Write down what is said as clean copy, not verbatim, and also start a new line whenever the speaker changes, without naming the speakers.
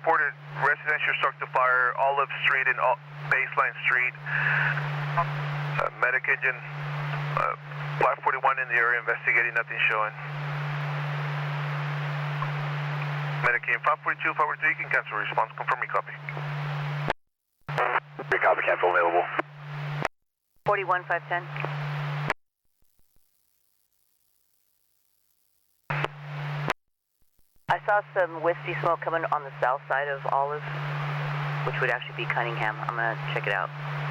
reported residential structure fire, Olive Street and Baseline Street. Medic engine 541 in the area investigating, nothing showing. Medic engine 542, 543, you can cancel response. Confirm me, copy.
Copy, cancel available.
41, 510. I saw some wispy smoke coming on the south side of Olive, which would actually be Cunningham. I'm going to check it out.